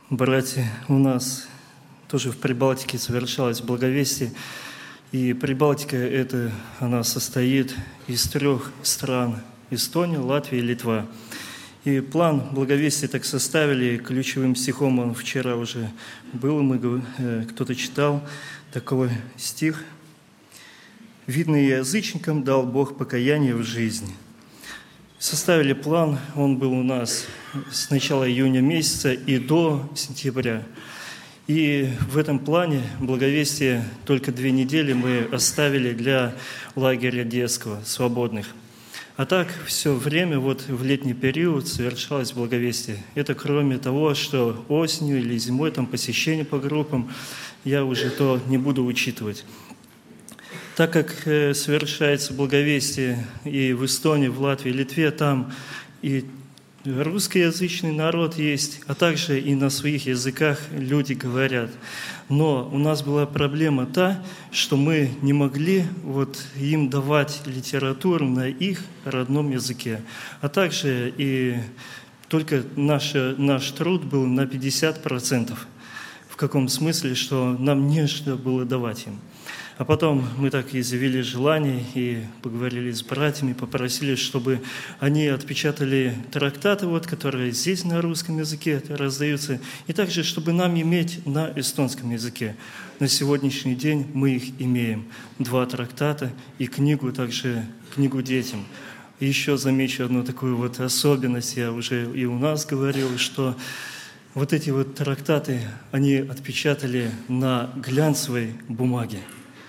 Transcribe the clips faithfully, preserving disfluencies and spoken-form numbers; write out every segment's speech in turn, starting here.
Братья, у нас тоже в Прибалтике совершалось благовестие. И Прибалтика, это, она состоит из трех стран – Эстония, Латвия и Литва. И план благовестия так составили, ключевым стихом он вчера уже был, мы, кто-то читал такой стих. «Видно, и язычникам дал Бог покаяние в жизни». Составили план, он был у нас с начала июня месяца и до сентября. И в этом плане благовестие только две недели мы оставили для лагеря детского, свободных. А так все время, вот в летний период совершалось благовестие. Это кроме того, что осенью или зимой там посещение по группам, я уже то не буду учитывать. Так как совершается благовестие и в Эстонии, в Латвии, Литве, там и русскоязычный народ есть, а также и на своих языках люди говорят. Но у нас была проблема та, что мы не могли вот им давать литературу на их родном языке. А также и только наш, наш труд был на пятьдесят процентов. В каком смысле, что нам нечего было давать им. А потом мы так изъявили желание и поговорили с братьями, попросили, чтобы они отпечатали трактаты, вот, которые здесь на русском языке раздаются, и также, чтобы нам иметь на эстонском языке. На сегодняшний день мы их имеем. Два трактата и книгу, также книгу детям. Еще замечу одну такую вот особенность, я уже и у нас говорил, что вот эти вот трактаты, они отпечатали на глянцевой бумаге.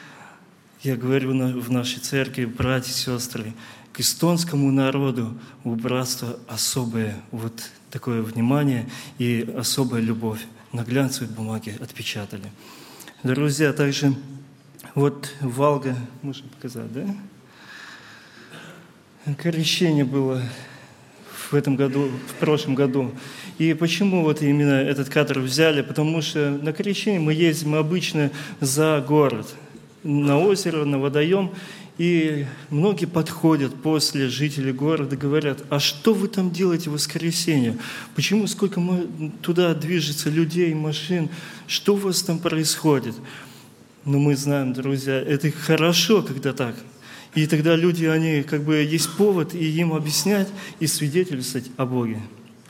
Я говорю в нашей церкви, братья и сестры, к эстонскому народу у братства особое вот такое внимание и особая любовь. На глянцевой бумаге отпечатали. Друзья, также вот Валга, можно показать, да? Крещение было в этом году, в прошлом году. И почему вот именно этот кадр взяли? Потому что на крещение мы ездим обычно за город, на озеро, на водоем, и многие подходят после, жители города, говорят: а что вы там делаете в воскресенье? Почему сколько туда движется людей, машин? Что у вас там происходит? Но мы знаем, друзья, это хорошо, когда так. И тогда люди, они как бы есть повод и им объяснять и свидетельствовать о Боге.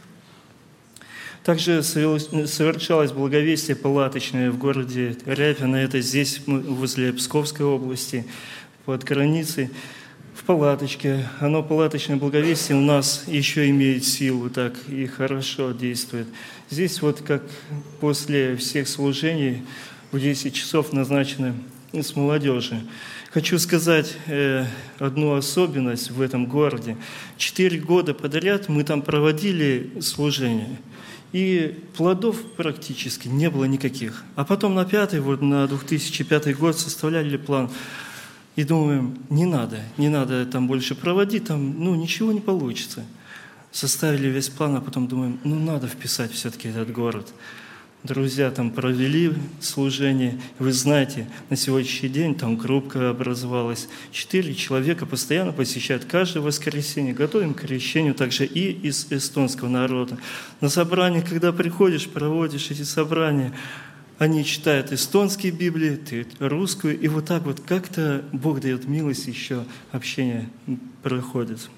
Также совершалось благовестие палаточное в городе Ряпино, это здесь, возле Псковской области, под границей, в палаточке. Оно, палаточное благовестие, у нас еще имеет силу так и хорошо действует. Здесь вот как после всех служений в десять часов назначено с молодежи. Хочу сказать э, одну особенность в этом городе. Четыре года подряд мы там проводили служение. И плодов практически не было никаких. А потом на пятый, вот на две тысячи пятый год составляли план. И думаем, не надо, не надо там больше проводить, там, ну, ничего не получится. Составили весь план, а потом думаем, ну, надо вписать все-таки этот город. Друзья там провели служение. Вы знаете, на сегодняшний день там группа образовалась. Четыре человека постоянно посещают каждое воскресенье. Готовим к крещению также и из эстонского народа. На собрание, когда приходишь, проводишь эти собрания, они читают эстонские Библии, ты русскую. И вот так вот как-то Бог дает милость, еще общение проходит.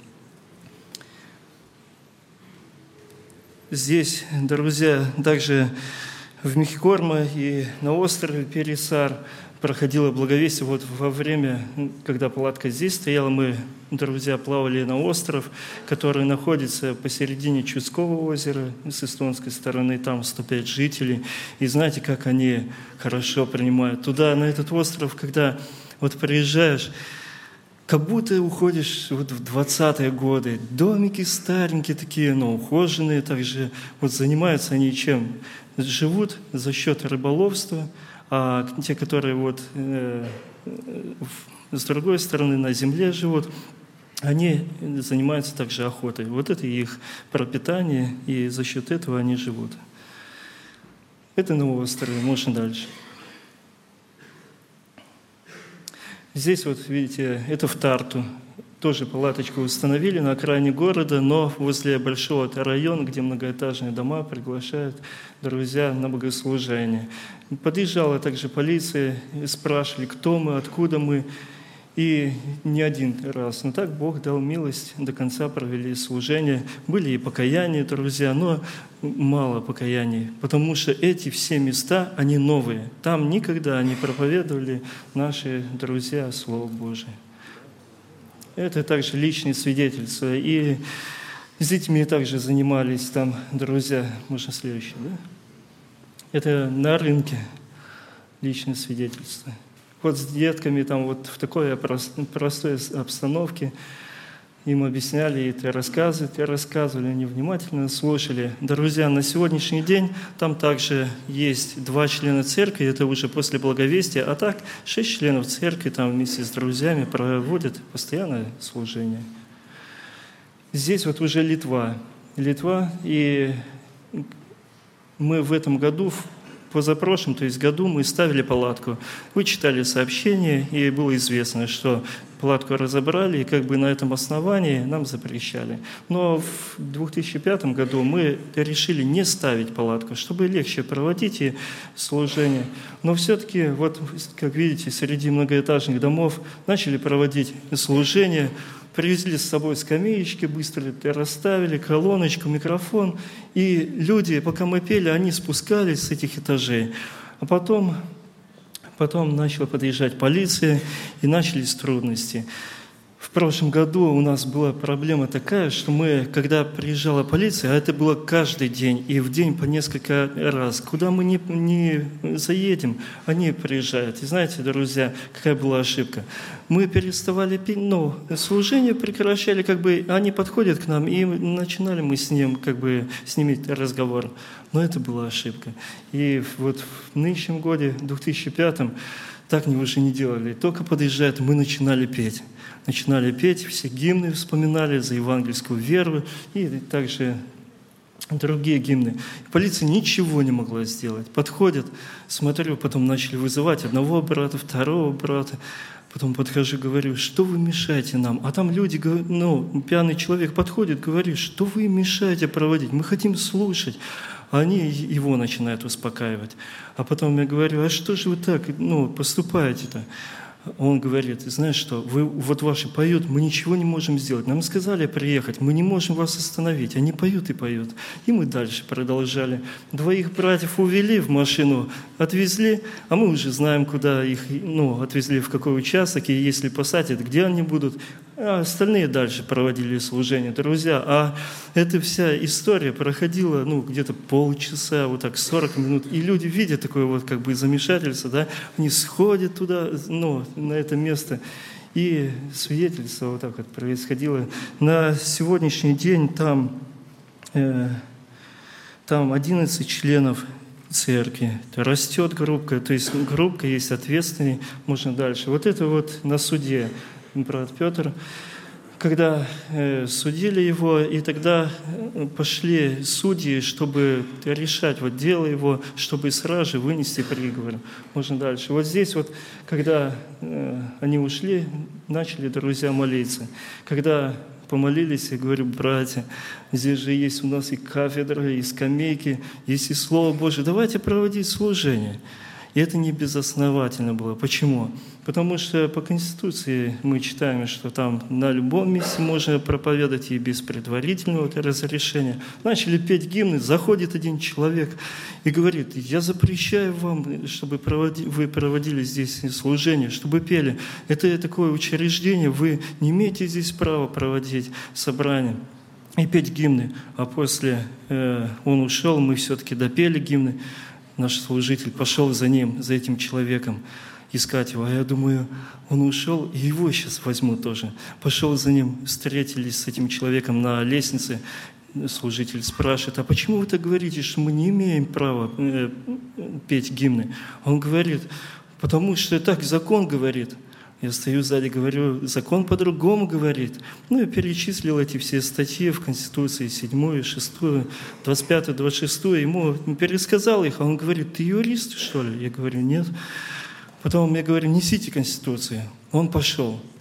Здесь, друзья, также в Мехикорма и на острове Пересар проходило благовестие. Вот во время, когда палатка здесь стояла, мы, друзья, плавали на остров, который находится посередине Чудского озера, с эстонской стороны, там сто пять жителей. И знаете, как они хорошо принимают. Туда, на этот остров, когда вот приезжаешь, как будто уходишь вот в двадцатые годы. Домики старенькие такие, но ухоженные также. Вот занимаются они чем? Живут за счет рыболовства, а те, которые вот э, с другой стороны на земле живут, они занимаются также охотой. Вот это их пропитание, и за счет этого они живут. Это на острове, можно дальше. Здесь вот, видите, это в Тарту. тоже палаточку установили на окраине города, но возле большого района, где многоэтажные дома, приглашают друзья на богослужение. Подъезжала также полиция, спрашивали, кто мы, откуда мы. И не один раз. Но так Бог дал милость, до конца провели служение. Были и покаяния, друзья, но мало покаяний, потому что эти все места, они новые. Там никогда не проповедовали наши друзья Слово Божие. Это также личные свидетельства. И с детьми также занимались там, друзья. Можно следующее, да? Это на рынке личные свидетельства. Вот с детками там вот в такой простой обстановке им объясняли, и рассказывали, и рассказывали, они внимательно слушали. Друзья, на сегодняшний день там также есть два члена церкви, это уже после благовестия, а так шесть членов церкви там вместе с друзьями проводят постоянное служение. Здесь вот уже Литва. Литва, и мы в этом году, позапрошлом, то есть году, мы ставили палатку. Вы читали сообщение, и было известно, что палатку разобрали, и как бы на этом основании нам запрещали. Но в две тысячи пятом году мы решили не ставить палатку, чтобы легче проводить и служение. Но все-таки, вот, как видите, среди многоэтажных домов начали проводить служение, привезли с собой скамеечки, быстро расставили, колоночку, микрофон. И люди, пока мы пели, они спускались с этих этажей. А потом, потом начала подъезжать полиция, и начались трудности. В прошлом году у нас была проблема такая, что мы, когда приезжала полиция, а это было каждый день, и в день по несколько раз, куда мы не, не заедем, они приезжают. И знаете, друзья, какая была ошибка? Мы переставали петь, ну, служение прекращали, как бы они подходят к нам, и начинали мы с ним, как бы, с ними разговор. Но это была ошибка. И вот в нынешнем году, в две тысячи пятом, так мы уже не делали. Только подъезжают, мы начинали петь. Начинали петь, все гимны вспоминали за евангельскую веру и также другие гимны. Полиция ничего не могла сделать. Подходят, смотрю, потом начали вызывать одного брата, второго брата. Потом подхожу, говорю, что вы мешаете нам? А там люди, ну, пьяный человек подходит, говорит, что вы мешаете проводить? Мы хотим слушать. А они его начинают успокаивать. А потом я говорю, а что же вы так, ну, поступаете-то? Он говорит, знаешь что, вы вот ваши поют, мы ничего не можем сделать. Нам сказали приехать, мы не можем вас остановить. Они поют и поют. И мы дальше продолжали. Двоих братьев увели в машину, отвезли, а мы уже знаем, куда их, ну, отвезли, в какой участок, и если посадят, где они будут. А остальные дальше проводили служение. Друзья, а эта вся история проходила, ну, где-то полчаса, вот так, сорок минут. И люди видят такое вот как бы замешательство, да, они сходят туда, ну, на это место. И свидетельство вот так вот происходило. На сегодняшний день там, э, там одиннадцать членов церкви. Это растет группка, то есть группка есть ответственный, можно дальше. Вот это вот на суде. Брат Петр, когда э, судили его, и тогда пошли судьи, чтобы решать вот дело его, чтобы сразу же вынести приговор. Можно дальше. Вот здесь вот, когда э, они ушли, начали друзья молиться. Когда помолились, я говорю, братья, здесь же есть у нас и кафедра, и скамейки, есть и Слово Божие, давайте проводить служение. И это не безосновательно было. Почему? Потому что по Конституции мы читаем, что там на любом месте можно проповедовать и без предварительного разрешения. Начали петь гимны, заходит один человек и говорит, я запрещаю вам, чтобы проводи, вы проводили здесь служение, чтобы пели. Это такое учреждение, вы не имеете здесь права проводить собрание и петь гимны. А после э, он ушел, мы все-таки допели гимны. Наш служитель пошел за ним, за этим человеком, искать его. А я думаю, он ушел, и его сейчас возьмут тоже. Пошел за ним, встретились с этим человеком на лестнице. Служитель спрашивает, а почему вы так говорите, что мы не имеем права э, петь гимны? Он говорит, потому что так закон говорит. Я стою сзади, говорю, закон по-другому говорит. Ну, я перечислил эти все статьи в Конституции, седьмую, шестую, двадцать пятую, двадцать шестую. Ему пересказал их, а он говорит, ты юрист, что ли? Я говорю, нет. Потом я говорю, несите Конституцию. Он пошел.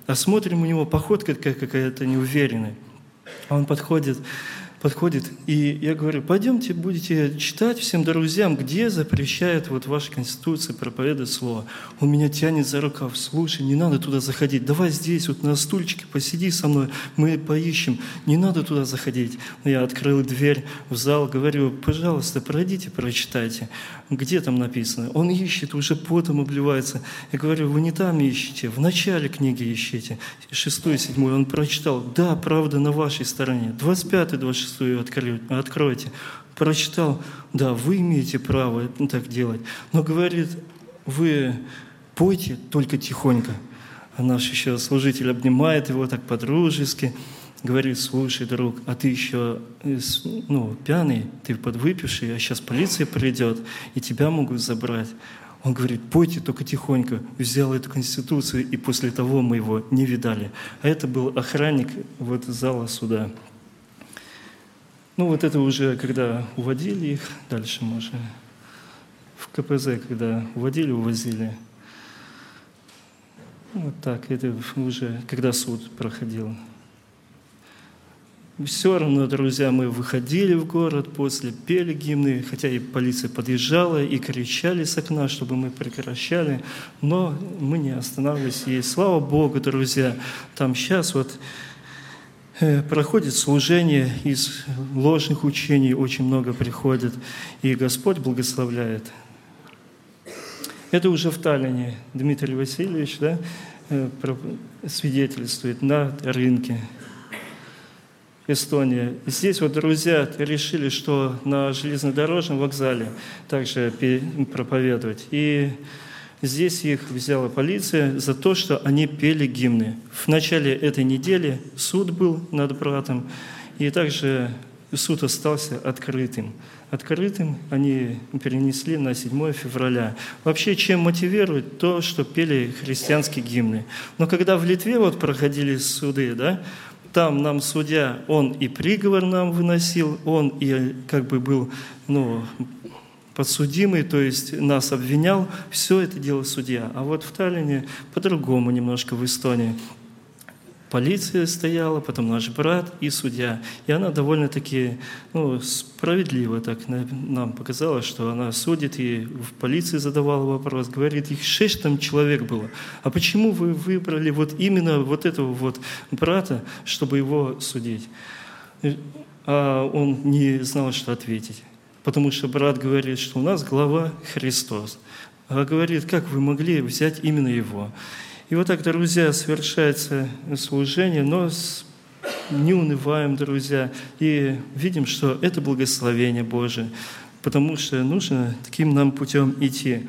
А смотрим, у него походка такая какая-то неуверенная. А он подходит, подходит, и я говорю: пойдемте, будете читать всем друзьям, где запрещает вот ваша Конституция проповедовать Слово. Он меня тянет за рукав: слушай, не надо туда заходить, давай здесь вот на стульчике посиди со мной, мы поищем, не надо туда заходить. Я открыл дверь в зал, говорю: пожалуйста, пройдите, прочитайте, где там написано. Он ищет, уже потом обливается. Я говорю: вы не там ищете, в начале книги ищите, шестую, седьмую. Он прочитал: да, правда на вашей стороне, двадцать пятую, двадцать шестую откройте. Прочитал: да, вы имеете право так делать. Но говорит: вы пойте только тихонько. А наш еще служитель обнимает его так по-дружески, говорит: слушай, друг, а ты еще ну, пьяный, ты подвыпивший, а сейчас полиция придет, и тебя могут забрать. Он говорит: пойте только тихонько. Взял эту Конституцию, и после того мы его не видали. А это был охранник вот зала суда. Ну вот это уже когда уводили их, дальше можно в ка пэ зэ, когда уводили, увозили. Вот так, это уже когда суд проходил. Все равно, друзья, мы выходили в город после, пели гимны, хотя и полиция подъезжала, и кричали с окна, чтобы мы прекращали, но мы не останавливались. И слава Богу, друзья, там сейчас вот проходит служение, из ложных учений очень много приходит, и Господь благословляет. Это уже в Таллине Дмитрий Васильевич, да, свидетельствует на рынке. Эстония. И здесь вот друзья решили, что на железнодорожном вокзале также проповедовать. И здесь их взяла полиция за то, что они пели гимны. В начале этой недели суд был над братом, и также суд остался открытым. Открытым они перенесли на седьмое февраля. Вообще, чем мотивирует то, что пели христианские гимны. Но когда в Литве вот проходили суды, да, там нам судья, он и приговор нам выносил, он и как бы был, ну, подсудимый, то есть нас обвинял, все это делал судья. А вот в Таллине по-другому немножко, в Эстонии. Полиция стояла, потом наш брат и судья. И она довольно-таки ну, справедливо так нам показала, что она судит, и в полиции задавала вопрос, говорит: их шесть там человек было. А почему вы выбрали вот именно вот этого вот брата, чтобы его судить? А он не знал, что ответить. Потому что брат говорит, что у нас глава Христос. А говорит: как вы могли взять именно его? И вот так, друзья, совершается служение, но не унываем, друзья, и видим, что это благословение Божие, потому что нужно таким нам путем идти.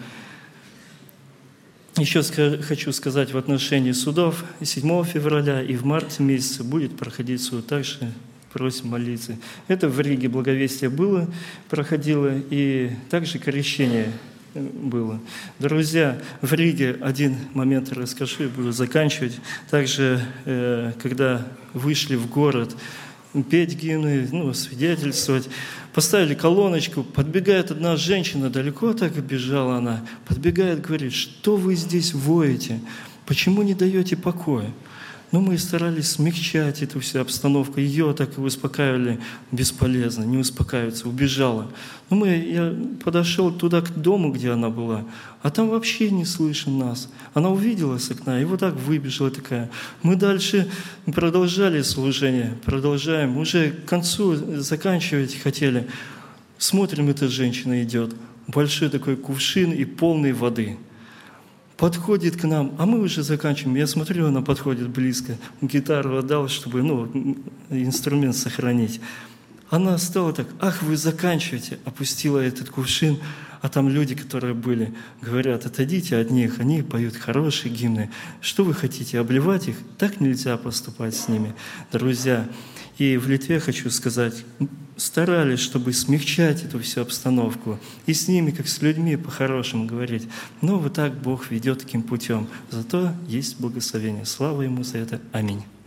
Еще хочу сказать в отношении судов. седьмого февраля и в марте месяце будет проходить суд, также просим молиться. Это в Риге благовестие было, проходило, и также крещение было. Друзья, в Риге один момент расскажу и буду заканчивать. Также, когда вышли в город петь гимны, ну, свидетельствовать, поставили колоночку, подбегает одна женщина, далеко так и бежала она, подбегает, говорит: что вы здесь воете? Почему не даете покоя? Но мы старались смягчать эту всю обстановку. Ее так и успокаивали. Бесполезно, не успокаивается, убежала. Но мы, я подошел туда, к дому, где она была, а там вообще не слышно нас. Она увидела с окна и вот так выбежала такая. Мы дальше продолжали служение, продолжаем. Уже к концу заканчивать хотели. Смотрим, эта женщина идет. Большой такой кувшин и полный воды. Подходит к нам, а мы уже заканчиваем. Я смотрю, она подходит близко. Гитару отдал, чтобы ну, инструмент сохранить. Она стала так: ах, вы заканчиваете. Опустила этот кувшин, а там люди, которые были, говорят: отойдите от них, они поют хорошие гимны. Что вы хотите, обливать их? Так нельзя поступать с ними, друзья. И в Литве, хочу сказать, старались, чтобы смягчать эту всю обстановку. И с ними, как с людьми, по-хорошему говорить. Но вот так Бог ведет таким путем. Зато есть благословение. Слава Ему за это. Аминь.